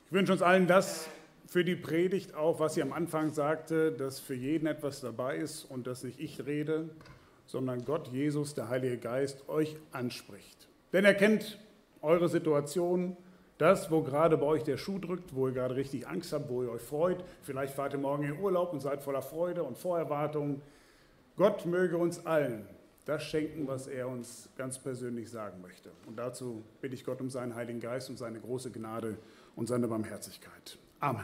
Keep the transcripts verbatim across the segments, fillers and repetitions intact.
Ich wünsche uns allen das für die Predigt auch, was sie am Anfang sagte, dass für jeden etwas dabei ist und dass nicht ich rede, sondern Gott, Jesus, der Heilige Geist, euch anspricht. Denn er kennt eure Situation, das, wo gerade bei euch der Schuh drückt, wo ihr gerade richtig Angst habt, wo ihr euch freut. Vielleicht fahrt ihr morgen in Urlaub und seid voller Freude und Vorerwartung. Gott möge uns allen das schenken, was er uns ganz persönlich sagen möchte. Und dazu bitte ich Gott um seinen Heiligen Geist und seine große Gnade und seine Barmherzigkeit. Amen.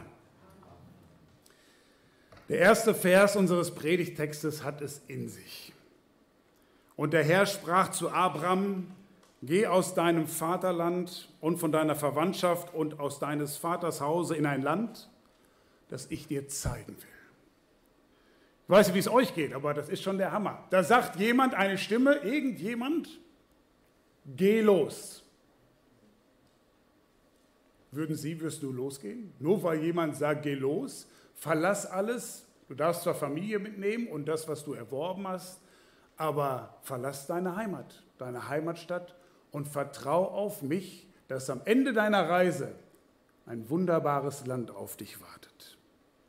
Der erste Vers unseres Predigttextes hat es in sich. Und der Herr sprach zu Abram: Geh aus deinem Vaterland und von deiner Verwandtschaft und aus deines Vaters Hause in ein Land, das ich dir zeigen will. Ich weiß nicht, wie es euch geht, aber das ist schon der Hammer. Da sagt jemand, eine Stimme, irgendjemand: Geh los. Würden Sie, wirst du losgehen? Nur weil jemand sagt, geh los, verlass alles. Du darfst zwar Familie mitnehmen und das, was du erworben hast, aber verlass deine Heimat, deine Heimatstadt und vertrau auf mich, dass am Ende deiner Reise ein wunderbares Land auf dich wartet.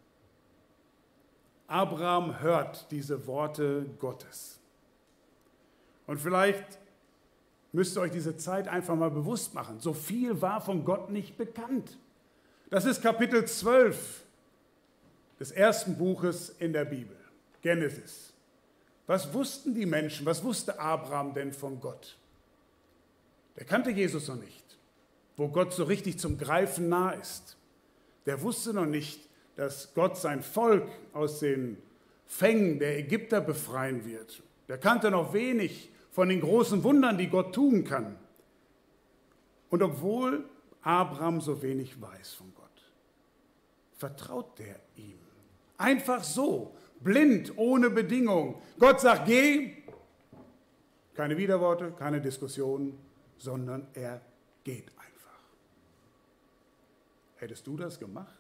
Abraham hört diese Worte Gottes. Und vielleicht müsst ihr euch diese Zeit einfach mal bewusst machen. So viel war von Gott nicht bekannt. Das ist Kapitel zwölf des ersten Buches in der Bibel, Genesis. Was wussten die Menschen, was wusste Abraham denn von Gott? Der kannte Jesus noch nicht, wo Gott so richtig zum Greifen nah ist. Der wusste noch nicht, dass Gott sein Volk aus den Fängen der Ägypter befreien wird. Der kannte noch wenig von den großen Wundern, die Gott tun kann. Und obwohl Abraham so wenig weiß von Gott, vertraut er ihm. Einfach so, blind, ohne Bedingung. Gott sagt, geh, keine Widerworte, keine Diskussion, sondern er geht einfach. Hättest du das gemacht?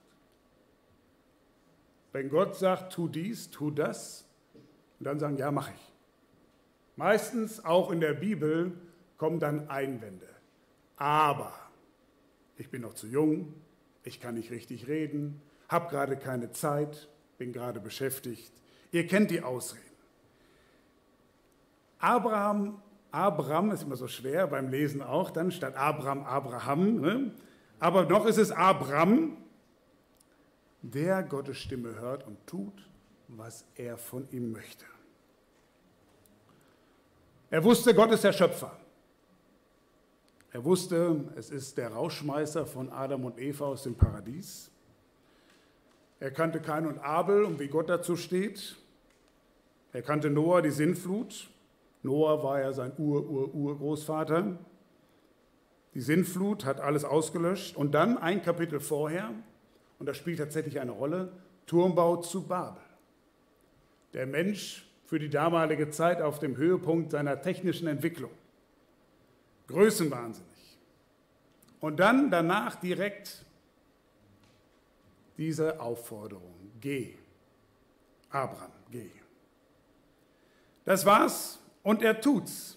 Wenn Gott sagt, tu dies, tu das, und dann sagen, ja, mache ich. Meistens, auch in der Bibel, kommen dann Einwände. Aber ich bin noch zu jung, ich kann nicht richtig reden, habe gerade keine Zeit, bin gerade beschäftigt. Ihr kennt die Ausreden. Abraham, Abraham ist immer so schwer, beim Lesen auch, dann statt Abraham, Abraham. Ne? Aber noch ist es Abraham, der Gottes Stimme hört und tut, was er von ihm möchte. Er wusste, Gott ist der Schöpfer. Er wusste, es ist der Rausschmeißer von Adam und Eva aus dem Paradies. Er kannte Kain und Abel und wie Gott dazu steht. Er kannte Noah, die Sintflut. Noah war ja sein Ur-Ur-Urgroßvater. Die Sintflut hat alles ausgelöscht. Und dann ein Kapitel vorher, und das spielt tatsächlich eine Rolle, Turmbau zu Babel. Der Mensch für die damalige Zeit auf dem Höhepunkt seiner technischen Entwicklung. Größenwahnsinnig. Und dann danach direkt diese Aufforderung, geh, Abraham, geh. Das war's und er tut's.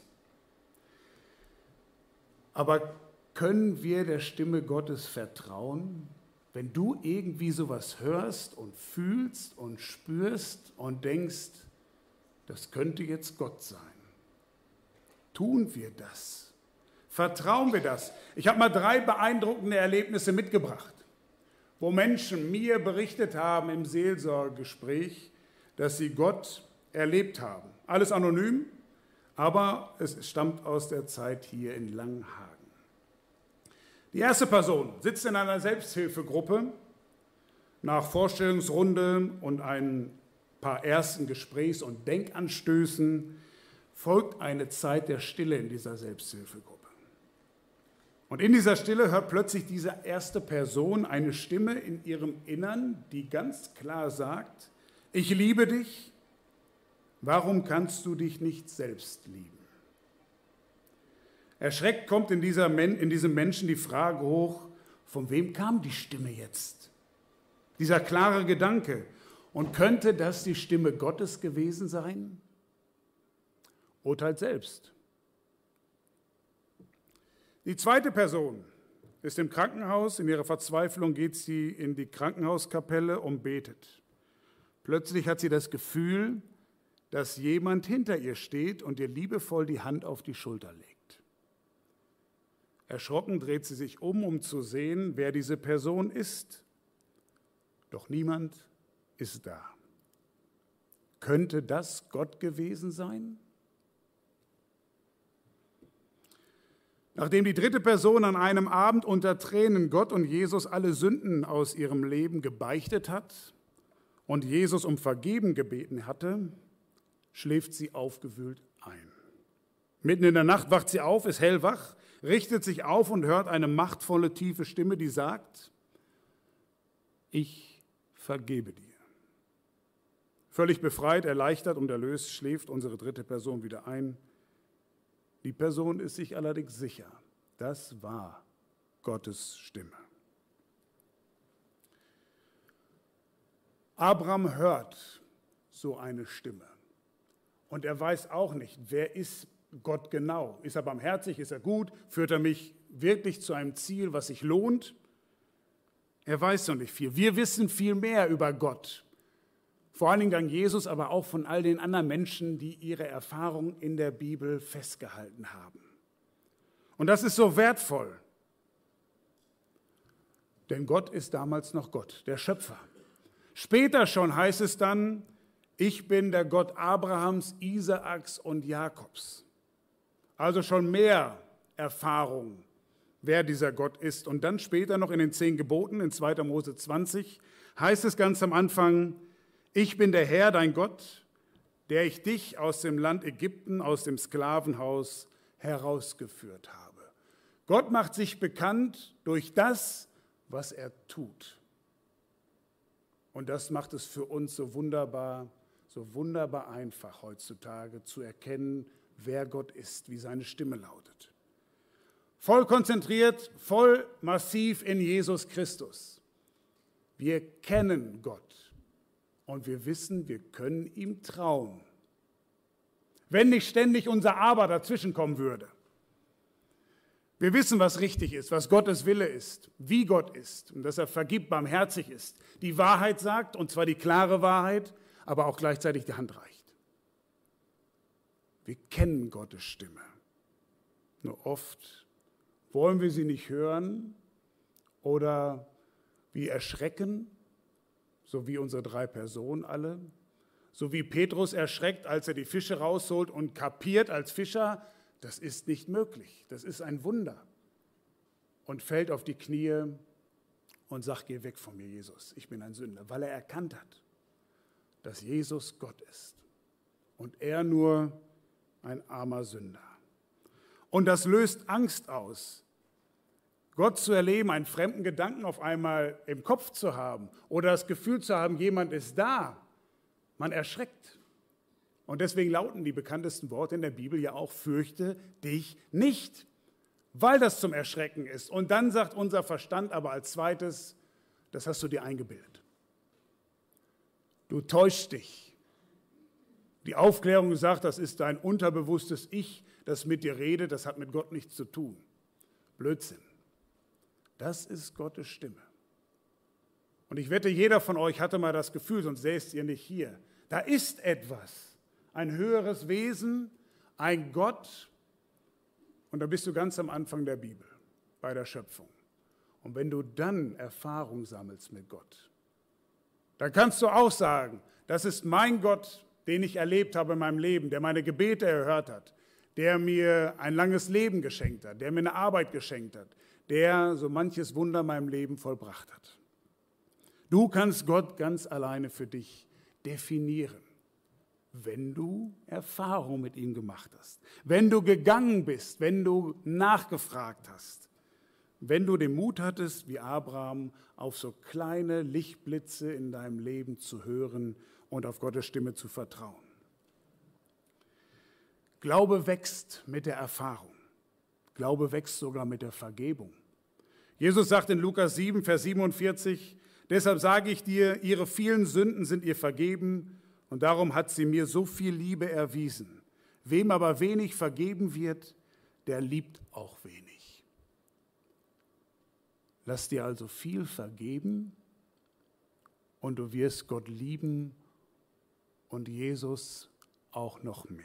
Aber können wir der Stimme Gottes vertrauen, wenn du irgendwie sowas hörst und fühlst und spürst und denkst, das könnte jetzt Gott sein? Tun wir das? Vertrauen wir das? Ich habe mal drei beeindruckende Erlebnisse mitgebracht, wo Menschen mir berichtet haben im Seelsorgegespräch, dass sie Gott erlebt haben. Alles anonym, aber es stammt aus der Zeit hier in Langenhagen. Die erste Person sitzt in einer Selbsthilfegruppe. Nach Vorstellungsrunde und ein paar ersten Gesprächs- und Denkanstößen folgt eine Zeit der Stille in dieser Selbsthilfegruppe. Und in dieser Stille hört plötzlich diese erste Person eine Stimme in ihrem Innern, die ganz klar sagt, ich liebe dich, warum kannst du dich nicht selbst lieben? Erschreckt kommt in, dieser Men- in diesem Menschen die Frage hoch, von wem kam die Stimme jetzt? Dieser klare Gedanke. Und könnte das die Stimme Gottes gewesen sein? Urteilt selbst. Die zweite Person ist im Krankenhaus. In ihrer Verzweiflung geht sie in die Krankenhauskapelle und betet. Plötzlich hat sie das Gefühl, dass jemand hinter ihr steht und ihr liebevoll die Hand auf die Schulter legt. Erschrocken dreht sie sich um, um zu sehen, wer diese Person ist. Doch niemand ist da. Könnte das Gott gewesen sein? Nachdem die dritte Person an einem Abend unter Tränen Gott und Jesus alle Sünden aus ihrem Leben gebeichtet hat und Jesus um Vergeben gebeten hatte, schläft sie aufgewühlt ein. Mitten in der Nacht wacht sie auf, ist hellwach, richtet sich auf und hört eine machtvolle, tiefe Stimme, die sagt: Ich vergebe dir. Völlig befreit, erleichtert und erlöst schläft unsere dritte Person wieder ein. Die Person ist sich allerdings sicher, das war Gottes Stimme. Abraham hört so eine Stimme und er weiß auch nicht, wer ist Gott genau. Ist er barmherzig, ist er gut, führt er mich wirklich zu einem Ziel, was sich lohnt? Er weiß noch nicht viel. Wir wissen viel mehr über Gott. Vor allen Dingen dank Jesus, aber auch von all den anderen Menschen, die ihre Erfahrung in der Bibel festgehalten haben. Und das ist so wertvoll. Denn Gott ist damals noch Gott, der Schöpfer. Später schon heißt es dann: Ich bin der Gott Abrahams, Isaaks und Jakobs. Also schon mehr Erfahrung, wer dieser Gott ist. Und dann später noch in den zehn Geboten, in zweiter Mose zwanzig, heißt es ganz am Anfang: Ich bin der Herr, dein Gott, der ich dich aus dem Land Ägypten, aus dem Sklavenhaus herausgeführt habe. Gott macht sich bekannt durch das, was er tut. Und das macht es für uns so wunderbar, so wunderbar einfach heutzutage zu erkennen, wer Gott ist, wie seine Stimme lautet. Voll konzentriert, voll massiv in Jesus Christus. Wir kennen Gott und wir wissen, wir können ihm trauen. Wenn nicht ständig unser Aber dazwischenkommen würde. Wir wissen, was richtig ist, was Gottes Wille ist, wie Gott ist und dass er vergibt, barmherzig ist, die Wahrheit sagt, und zwar die klare Wahrheit, aber auch gleichzeitig die Hand reicht. Wir kennen Gottes Stimme. Nur oft wollen wir sie nicht hören oder wir erschrecken, so wie unsere drei Personen alle, so wie Petrus erschreckt, als er die Fische rausholt und kapiert als Fischer, das ist nicht möglich, das ist ein Wunder. Und fällt auf die Knie und sagt: Geh weg von mir, Jesus, ich bin ein Sünder, weil er erkannt hat, dass Jesus Gott ist und er nur ein armer Sünder. Und das löst Angst aus, Gott zu erleben, einen fremden Gedanken auf einmal im Kopf zu haben oder das Gefühl zu haben, jemand ist da. Man erschreckt. Und deswegen lauten die bekanntesten Worte in der Bibel ja auch: Fürchte dich nicht, weil das zum Erschrecken ist. Und dann sagt unser Verstand aber als zweites: Das hast du dir eingebildet. Du täuschst dich. Die Aufklärung sagt, das ist dein unterbewusstes Ich, das mit dir redet, das hat mit Gott nichts zu tun. Blödsinn. Das ist Gottes Stimme. Und ich wette, jeder von euch hatte mal das Gefühl, sonst säßt ihr nicht hier. Da ist etwas. Ein höheres Wesen, ein Gott, und da bist du ganz am Anfang der Bibel, bei der Schöpfung. Und wenn du dann Erfahrung sammelst mit Gott, dann kannst du auch sagen, das ist mein Gott, den ich erlebt habe in meinem Leben, der meine Gebete erhört hat, der mir ein langes Leben geschenkt hat, der mir eine Arbeit geschenkt hat, der so manches Wunder in meinem Leben vollbracht hat. Du kannst Gott ganz alleine für dich definieren. Wenn du Erfahrung mit ihm gemacht hast, wenn du gegangen bist, wenn du nachgefragt hast, wenn du den Mut hattest, wie Abraham, auf so kleine Lichtblitze in deinem Leben zu hören und auf Gottes Stimme zu vertrauen. Glaube wächst mit der Erfahrung. Glaube wächst sogar mit der Vergebung. Jesus sagt in Lukas sieben, Vers siebenundvierzig, deshalb sage ich dir, ihre vielen Sünden sind ihr vergeben, und darum hat sie mir so viel Liebe erwiesen. Wem aber wenig vergeben wird, der liebt auch wenig. Lass dir also viel vergeben und du wirst Gott lieben und Jesus auch noch mehr.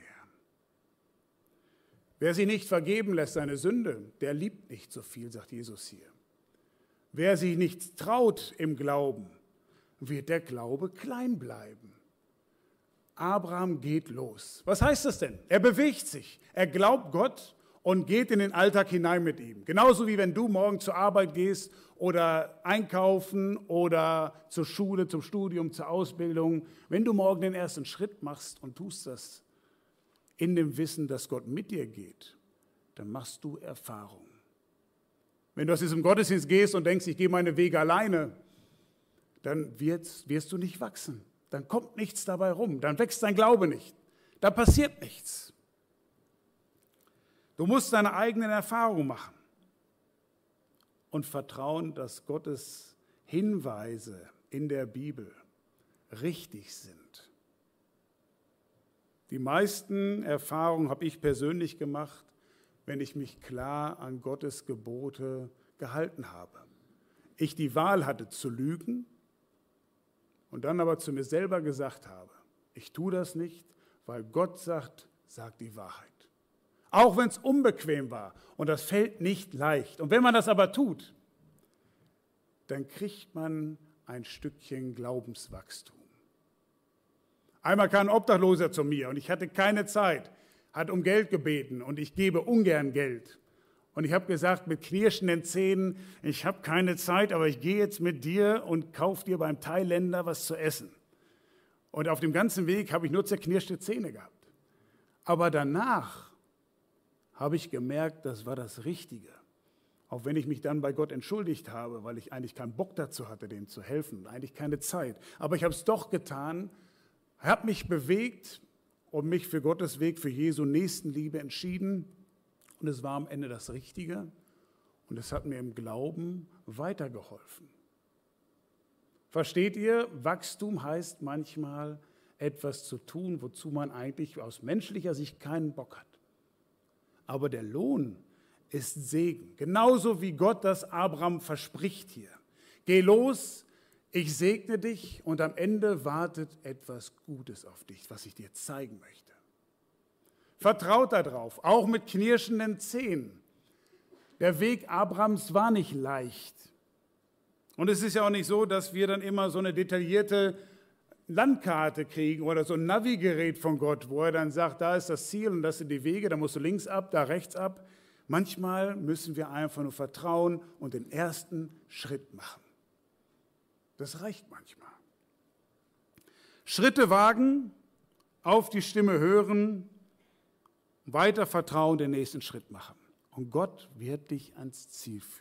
Wer sich nicht vergeben lässt, seine Sünde, der liebt nicht so viel, sagt Jesus hier. Wer sich nicht traut im Glauben, wird der Glaube klein bleiben. Abraham geht los. Was heißt das denn? Er bewegt sich. Er glaubt Gott und geht in den Alltag hinein mit ihm. Genauso wie wenn du morgen zur Arbeit gehst oder einkaufen oder zur Schule, zum Studium, zur Ausbildung. Wenn du morgen den ersten Schritt machst und tust das in dem Wissen, dass Gott mit dir geht, dann machst du Erfahrung. Wenn du aus diesem Gottesdienst gehst und denkst, ich gehe meine Wege alleine, dann wirst, wirst du nicht wachsen. Dann kommt nichts dabei rum. Dann wächst dein Glaube nicht. Da passiert nichts. Du musst deine eigenen Erfahrungen machen und vertrauen, dass Gottes Hinweise in der Bibel richtig sind. Die meisten Erfahrungen habe ich persönlich gemacht, wenn ich mich klar an Gottes Gebote gehalten habe. Ich die Wahl hatte zu lügen und dann aber zu mir selber gesagt habe, ich tue das nicht, weil Gott sagt, sag die Wahrheit. Auch wenn es unbequem war und das fällt nicht leicht. Und wenn man das aber tut, dann kriegt man ein Stückchen Glaubenswachstum. Einmal kam ein Obdachloser zu mir und ich hatte keine Zeit, hat um Geld gebeten und ich gebe ungern Geld. Und ich habe gesagt mit knirschenden Zähnen, ich habe keine Zeit, aber ich gehe jetzt mit dir und kaufe dir beim Thailänder was zu essen. Und auf dem ganzen Weg habe ich nur zerknirschte Zähne gehabt. Aber danach habe ich gemerkt, das war das Richtige. Auch wenn ich mich dann bei Gott entschuldigt habe, weil ich eigentlich keinen Bock dazu hatte, dem zu helfen, eigentlich keine Zeit. Aber ich habe es doch getan, habe mich bewegt und mich für Gottes Weg, für Jesu Nächstenliebe entschieden. Und es war am Ende das Richtige und es hat mir im Glauben weitergeholfen. Versteht ihr? Wachstum heißt manchmal, etwas zu tun, wozu man eigentlich aus menschlicher Sicht keinen Bock hat. Aber der Lohn ist Segen, genauso wie Gott das Abraham verspricht hier. Geh los, ich segne dich und am Ende wartet etwas Gutes auf dich, was ich dir zeigen möchte. Vertraut darauf, auch mit knirschenden Zähnen. Der Weg Abrahams war nicht leicht. Und es ist ja auch nicht so, dass wir dann immer so eine detaillierte Landkarte kriegen oder so ein Navigerät von Gott, wo er dann sagt, da ist das Ziel und das sind die Wege, da musst du links ab, da rechts ab. Manchmal müssen wir einfach nur vertrauen und den ersten Schritt machen. Das reicht manchmal. Schritte wagen, auf die Stimme hören, weiter vertrauen, den nächsten Schritt machen. Und Gott wird dich ans Ziel führen.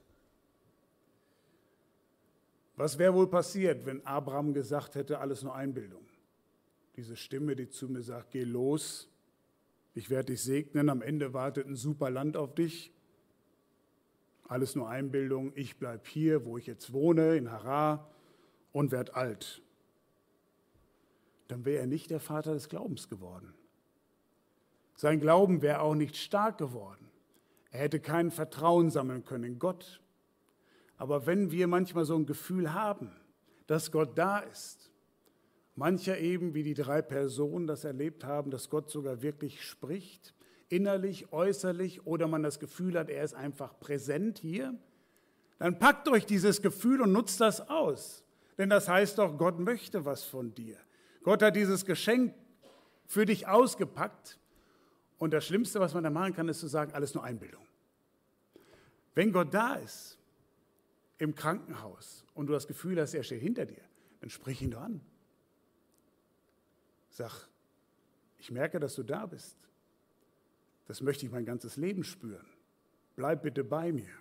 Was wäre wohl passiert, wenn Abraham gesagt hätte, alles nur Einbildung? Diese Stimme, die zu mir sagt, geh los, ich werde dich segnen, am Ende wartet ein super Land auf dich. Alles nur Einbildung, ich bleibe hier, wo ich jetzt wohne, in Harar und werde alt. Dann wäre er nicht der Vater des Glaubens geworden. Sein Glauben wäre auch nicht stark geworden. Er hätte kein Vertrauen sammeln können in Gott. Aber wenn wir manchmal so ein Gefühl haben, dass Gott da ist, mancher eben wie die drei Personen das erlebt haben, dass Gott sogar wirklich spricht, innerlich, äußerlich, oder man das Gefühl hat, er ist einfach präsent hier, dann packt euch dieses Gefühl und nutzt das aus. Denn das heißt doch, Gott möchte was von dir. Gott hat dieses Geschenk für dich ausgepackt. Und das Schlimmste, was man da machen kann, ist zu sagen, alles nur Einbildung. Wenn Gott da ist, im Krankenhaus, und du das Gefühl hast, er steht hinter dir, dann sprich ihn doch an. Sag, ich merke, dass du da bist. Das möchte ich mein ganzes Leben spüren. Bleib bitte bei mir.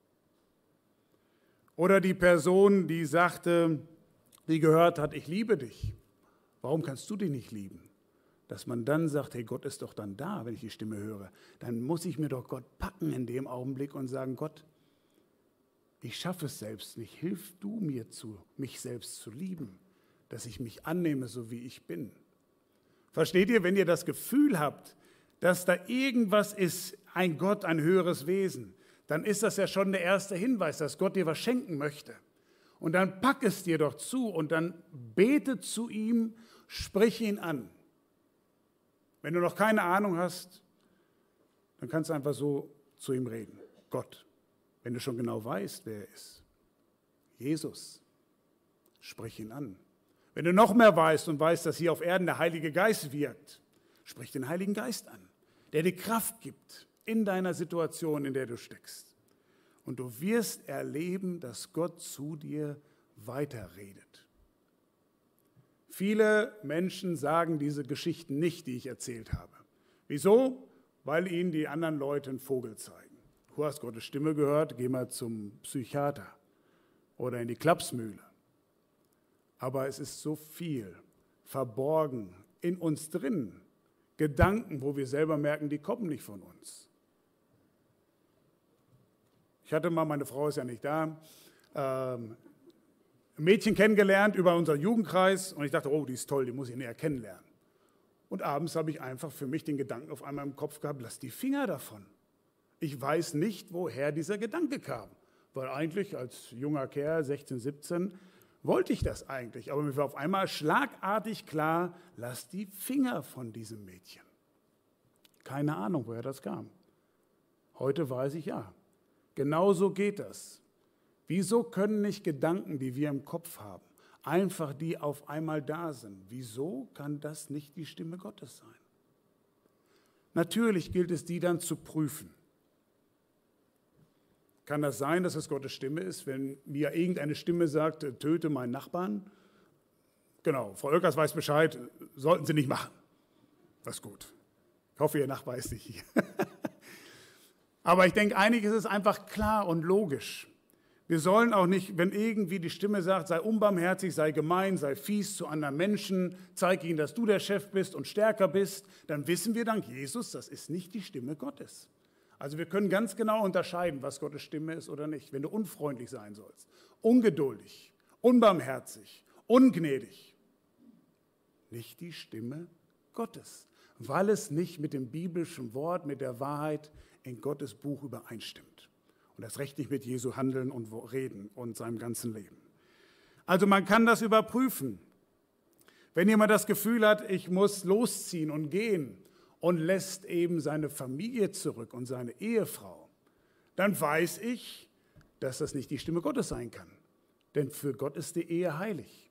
Oder die Person, die sagte, die gehört hat, ich liebe dich. Warum kannst du dich nicht lieben? Dass man dann sagt, hey, Gott ist doch dann da, wenn ich die Stimme höre. Dann muss ich mir doch Gott packen in dem Augenblick und sagen, Gott, ich schaffe es selbst nicht. Hilf du mir zu, mich selbst zu lieben, dass ich mich annehme, so wie ich bin. Versteht ihr, wenn ihr das Gefühl habt, dass da irgendwas ist, ein Gott, ein höheres Wesen, dann ist das ja schon der erste Hinweis, dass Gott dir was schenken möchte. Und dann pack es dir doch zu und dann bete zu ihm, sprich ihn an. Wenn du noch keine Ahnung hast, dann kannst du einfach so zu ihm reden. Gott, wenn du schon genau weißt, wer er ist. Jesus, sprich ihn an. Wenn du noch mehr weißt und weißt, dass hier auf Erden der Heilige Geist wirkt, sprich den Heiligen Geist an, der dir Kraft gibt in deiner Situation, in der du steckst. Und du wirst erleben, dass Gott zu dir weiterredet. Viele Menschen sagen diese Geschichten nicht, die ich erzählt habe. Wieso? Weil ihnen die anderen Leute einen Vogel zeigen. Du hast Gottes Stimme gehört, geh mal zum Psychiater oder in die Klapsmühle. Aber es ist so viel verborgen in uns drin. Gedanken, wo wir selber merken, die kommen nicht von uns. Ich hatte mal, meine Frau ist ja nicht da, ähm, ein Mädchen kennengelernt über unseren Jugendkreis und ich dachte, oh, die ist toll, die muss ich näher kennenlernen. Und abends habe ich einfach für mich den Gedanken auf einmal im Kopf gehabt, lass die Finger davon. Ich weiß nicht, woher dieser Gedanke kam, weil eigentlich als junger Kerl, sechzehn, siebzehn, wollte ich das eigentlich. Aber mir war auf einmal schlagartig klar, lass die Finger von diesem Mädchen. Keine Ahnung, woher das kam. Heute weiß ich ja. Genauso geht das. Wieso können nicht Gedanken, die wir im Kopf haben, einfach die auf einmal da sind? Wieso kann das nicht die Stimme Gottes sein? Natürlich gilt es, die dann zu prüfen. Kann das sein, dass es Gottes Stimme ist, wenn mir irgendeine Stimme sagt, töte meinen Nachbarn? Genau, Frau Oelkers weiß Bescheid, sollten Sie nicht machen. Das ist gut. Ich hoffe, Ihr Nachbar ist nicht hier. Aber ich denke, einiges ist einfach klar und logisch. Wir sollen auch nicht, wenn irgendwie die Stimme sagt, sei unbarmherzig, sei gemein, sei fies zu anderen Menschen, zeig ihnen, dass du der Chef bist und stärker bist, dann wissen wir dank Jesus, das ist nicht die Stimme Gottes. Also wir können ganz genau unterscheiden, was Gottes Stimme ist oder nicht. Wenn du unfreundlich sein sollst, ungeduldig, unbarmherzig, ungnädig, nicht die Stimme Gottes, weil es nicht mit dem biblischen Wort, mit der Wahrheit in Gottes Buch übereinstimmt. Und das Recht nicht mit Jesu Handeln und Reden und seinem ganzen Leben. Also man kann das überprüfen. Wenn jemand das Gefühl hat, ich muss losziehen und gehen und lässt eben seine Familie zurück und seine Ehefrau, dann weiß ich, dass das nicht die Stimme Gottes sein kann. Denn für Gott ist die Ehe heilig.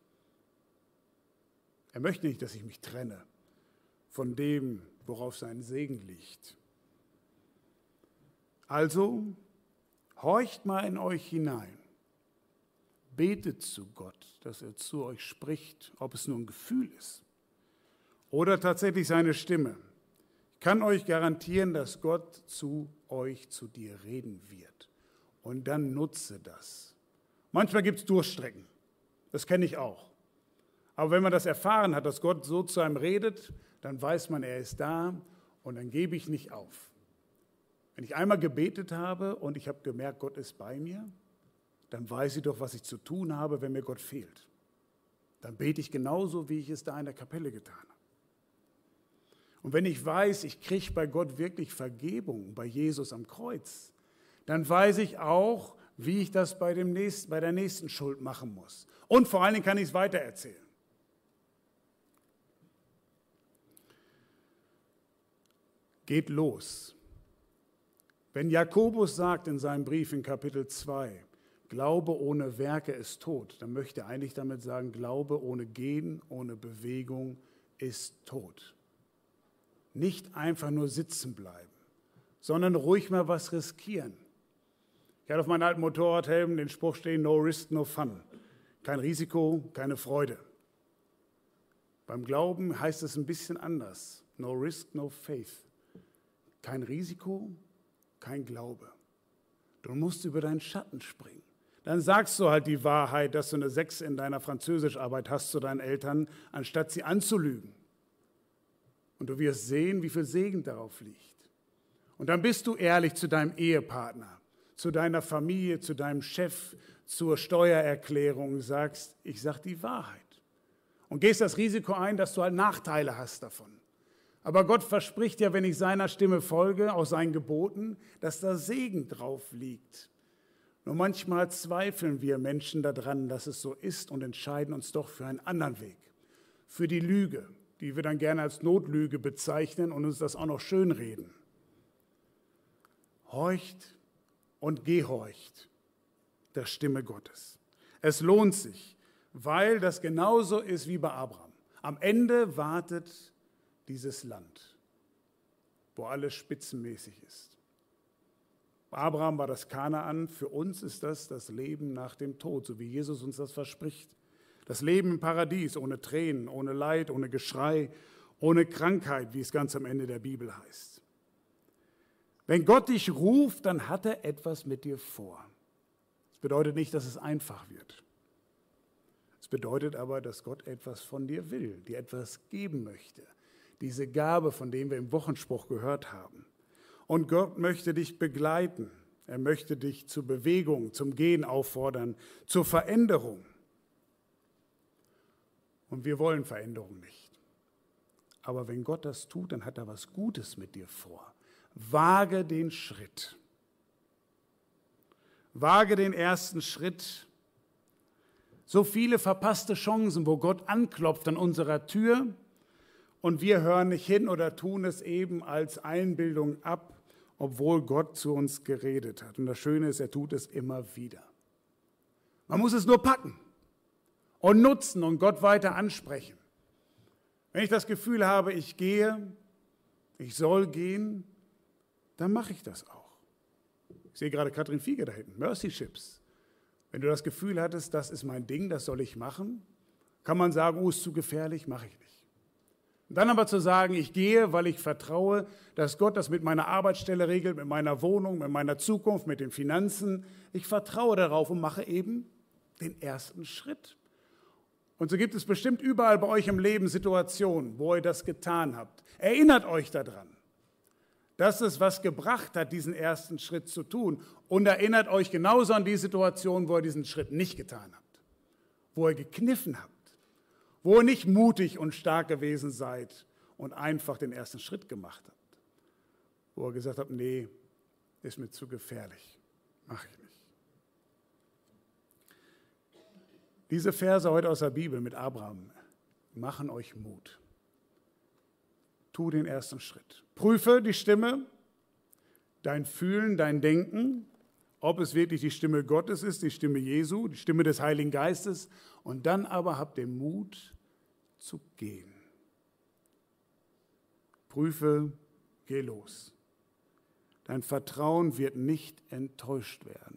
Er möchte nicht, dass ich mich trenne von dem, worauf sein Segen liegt. Also horcht mal in euch hinein. Betet zu Gott, dass er zu euch spricht, ob es nur ein Gefühl ist oder tatsächlich seine Stimme. Ich kann euch garantieren, dass Gott zu euch, zu dir reden wird. Und dann nutze das. Manchmal gibt es Durchstrecken. Das kenne ich auch. Aber wenn man das erfahren hat, dass Gott so zu einem redet, dann weiß man, er ist da und dann gebe ich nicht auf. Wenn ich einmal gebetet habe und ich habe gemerkt, Gott ist bei mir, dann weiß ich doch, was ich zu tun habe, wenn mir Gott fehlt. Dann bete ich genauso, wie ich es da in der Kapelle getan habe. Und wenn ich weiß, ich kriege bei Gott wirklich Vergebung, bei Jesus am Kreuz, dann weiß ich auch, wie ich das bei, dem nächsten, bei der nächsten Schuld machen muss. Und vor allen Dingen kann ich es weitererzählen. Geht los. Wenn Jakobus sagt in seinem Brief in Kapitel zwei, Glaube ohne Werke ist tot, dann möchte er eigentlich damit sagen, Glaube ohne Gehen, ohne Bewegung ist tot. Nicht einfach nur sitzen bleiben, sondern ruhig mal was riskieren. Ich hatte auf meinem alten Motorradhelm den Spruch stehen, no risk, no fun. Kein Risiko, keine Freude. Beim Glauben heißt es ein bisschen anders. No risk, no faith. Kein Risiko, kein Glaube. Du musst über deinen Schatten springen. Dann sagst du halt die Wahrheit, dass du eine sechs in deiner Französischarbeit hast zu deinen Eltern, anstatt sie anzulügen. Und du wirst sehen, wie viel Segen darauf liegt. Und dann bist du ehrlich zu deinem Ehepartner, zu deiner Familie, zu deinem Chef, zur Steuererklärung, sagst, ich sage die Wahrheit. Und gehst das Risiko ein, dass du halt Nachteile hast davon. Aber Gott verspricht ja, wenn ich seiner Stimme folge, aus seinen Geboten, dass da Segen drauf liegt. Nur manchmal zweifeln wir Menschen daran, dass es so ist und entscheiden uns doch für einen anderen Weg, für die Lüge, die wir dann gerne als Notlüge bezeichnen und uns das auch noch schönreden. Horcht und gehorcht der Stimme Gottes. Es lohnt sich, weil das genauso ist wie bei Abraham. Am Ende wartet dieses Land, wo alles spitzenmäßig ist. Bei Abraham war das Kanaan, für uns ist das das Leben nach dem Tod, so wie Jesus uns das verspricht. Das Leben im Paradies, ohne Tränen, ohne Leid, ohne Geschrei, ohne Krankheit, wie es ganz am Ende der Bibel heißt. Wenn Gott dich ruft, dann hat er etwas mit dir vor. Das bedeutet nicht, dass es einfach wird. Es bedeutet aber, dass Gott etwas von dir will, dir etwas geben möchte. Diese Gabe, von der wir im Wochenspruch gehört haben. Und Gott möchte dich begleiten. Er möchte dich zur Bewegung, zum Gehen auffordern, zur Veränderung. Und wir wollen Veränderung nicht. Aber wenn Gott das tut, dann hat er was Gutes mit dir vor. Wage den Schritt. Wage den ersten Schritt. So viele verpasste Chancen, wo Gott anklopft an unserer Tür und wir hören nicht hin oder tun es eben als Einbildung ab, obwohl Gott zu uns geredet hat. Und das Schöne ist, er tut es immer wieder. Man muss es nur packen und nutzen und Gott weiter ansprechen. Wenn ich das Gefühl habe, ich gehe, ich soll gehen, dann mache ich das auch. Ich sehe gerade Katrin Fieger da hinten, Mercy Ships. Wenn du das Gefühl hattest, das ist mein Ding, das soll ich machen, kann man sagen, oh, ist zu gefährlich, mache ich nicht. Dann aber zu sagen, ich gehe, weil ich vertraue, dass Gott das mit meiner Arbeitsstelle regelt, mit meiner Wohnung, mit meiner Zukunft, mit den Finanzen. Ich vertraue darauf und mache eben den ersten Schritt. Und so gibt es bestimmt überall bei euch im Leben Situationen, wo ihr das getan habt. Erinnert euch daran, dass es was gebracht hat, diesen ersten Schritt zu tun. Und erinnert euch genauso an die Situation, wo ihr diesen Schritt nicht getan habt, wo ihr gekniffen habt. Wo ihr nicht mutig und stark gewesen seid und einfach den ersten Schritt gemacht habt. Wo ihr gesagt habt, nee, ist mir zu gefährlich, mache ich nicht. Diese Verse heute aus der Bibel mit Abraham machen euch Mut. Tu den ersten Schritt. Prüfe die Stimme, dein Fühlen, dein Denken, ob es wirklich die Stimme Gottes ist, die Stimme Jesu, die Stimme des Heiligen Geistes. Und dann aber habt den Mut zu gehen. Prüfe, geh los. Dein Vertrauen wird nicht enttäuscht werden.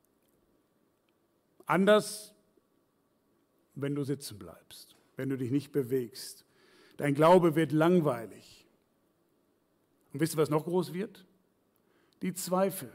Anders, wenn du sitzen bleibst, wenn du dich nicht bewegst. Dein Glaube wird langweilig. Und wisst ihr, was noch groß wird? Die Zweifel.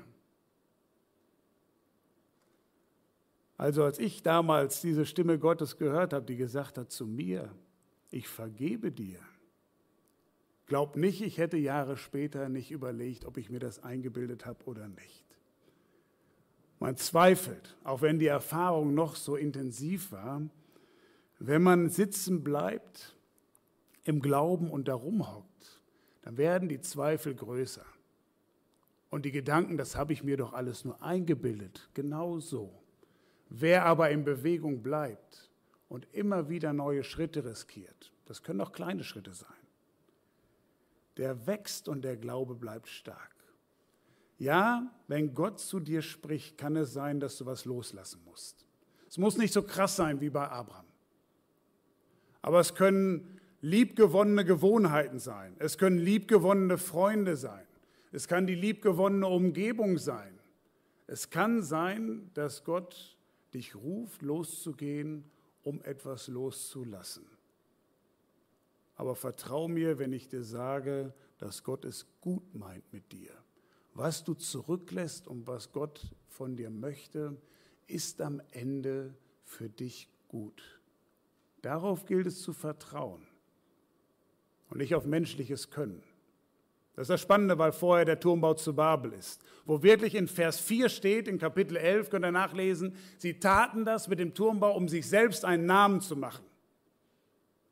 Also als ich damals diese Stimme Gottes gehört habe, die gesagt hat zu mir, ich vergebe dir. Glaub nicht, ich hätte Jahre später nicht überlegt, ob ich mir das eingebildet habe oder nicht. Man zweifelt, auch wenn die Erfahrung noch so intensiv war, wenn man sitzen bleibt im Glauben und darum hockt, dann werden die Zweifel größer. Und die Gedanken, das habe ich mir doch alles nur eingebildet, genau so. Wer aber in Bewegung bleibt und immer wieder neue Schritte riskiert, das können auch kleine Schritte sein, der wächst und der Glaube bleibt stark. Ja, wenn Gott zu dir spricht, kann es sein, dass du was loslassen musst. Es muss nicht so krass sein wie bei Abraham. Aber es können liebgewonnene Gewohnheiten sein. Es können liebgewonnene Freunde sein. Es kann die liebgewonnene Umgebung sein. Es kann sein, dass Gott dich ruft, loszugehen, um etwas loszulassen. Aber vertrau mir, wenn ich dir sage, dass Gott es gut meint mit dir. Was du zurücklässt und was Gott von dir möchte, ist am Ende für dich gut. Darauf gilt es zu vertrauen und nicht auf menschliches Können. Das ist das Spannende, weil vorher der Turmbau zu Babel ist. Wo wirklich in Vers vier steht, in Kapitel elf, könnt ihr nachlesen, sie taten das mit dem Turmbau, um sich selbst einen Namen zu machen.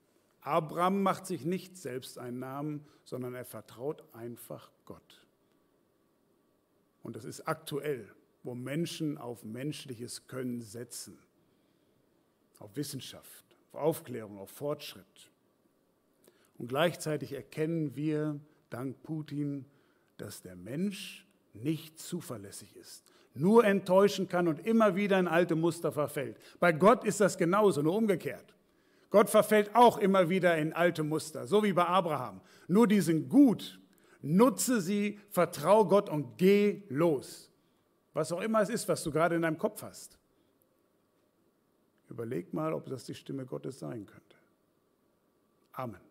Abraham macht sich nicht selbst einen Namen, sondern er vertraut einfach Gott. Und das ist aktuell, wo Menschen auf menschliches Können setzen, auf Wissenschaft, auf Aufklärung, auf Fortschritt. Und gleichzeitig erkennen wir, dank Putin, dass der Mensch nicht zuverlässig ist, nur enttäuschen kann und immer wieder in alte Muster verfällt. Bei Gott ist das genauso, nur umgekehrt. Gott verfällt auch immer wieder in alte Muster, so wie bei Abraham. Nur die sind gut. Nutze sie, vertrau Gott und geh los. Was auch immer es ist, was du gerade in deinem Kopf hast. Überleg mal, ob das die Stimme Gottes sein könnte. Amen.